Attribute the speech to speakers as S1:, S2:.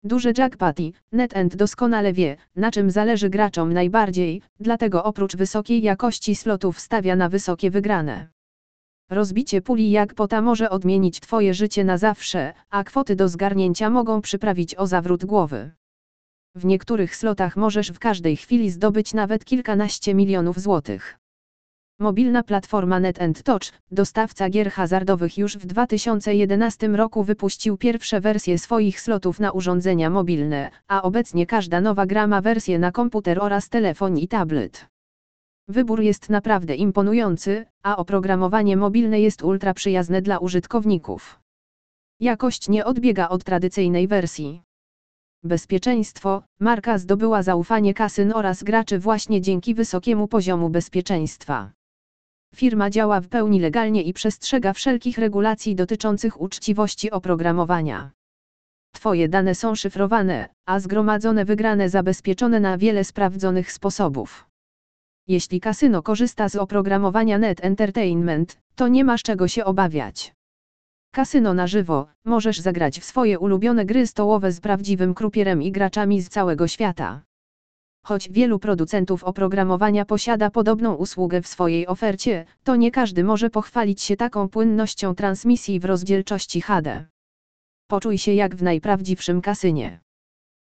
S1: Duży jackpoty. NetEnt doskonale wie, na czym zależy graczom najbardziej, dlatego oprócz wysokiej jakości slotów stawia na wysokie wygrane. Rozbicie puli jackpota może odmienić Twoje życie na zawsze, a kwoty do zgarnięcia mogą przyprawić o zawrót głowy. W niektórych slotach możesz w każdej chwili zdobyć nawet kilkanaście milionów złotych. Mobilna platforma NetEnt Touch, dostawca gier hazardowych, już w 2011 roku wypuścił pierwsze wersje swoich slotów na urządzenia mobilne, a obecnie każda nowa gra ma wersję na komputer oraz telefon i tablet. Wybór jest naprawdę imponujący, a oprogramowanie mobilne jest ultra przyjazne dla użytkowników. Jakość nie odbiega od tradycyjnej wersji. Bezpieczeństwo. Marka zdobyła zaufanie kasyn oraz graczy właśnie dzięki wysokiemu poziomu bezpieczeństwa. Firma działa w pełni legalnie i przestrzega wszelkich regulacji dotyczących uczciwości oprogramowania. Twoje dane są szyfrowane, a zgromadzone wygrane zabezpieczone na wiele sprawdzonych sposobów. Jeśli kasyno korzysta z oprogramowania Net Entertainment, to nie masz czego się obawiać. Kasyno na żywo. Możesz zagrać w swoje ulubione gry stołowe z prawdziwym krupierem i graczami z całego świata. Choć wielu producentów oprogramowania posiada podobną usługę w swojej ofercie, to nie każdy może pochwalić się taką płynnością transmisji w rozdzielczości HD. Poczuj się jak w najprawdziwszym kasynie.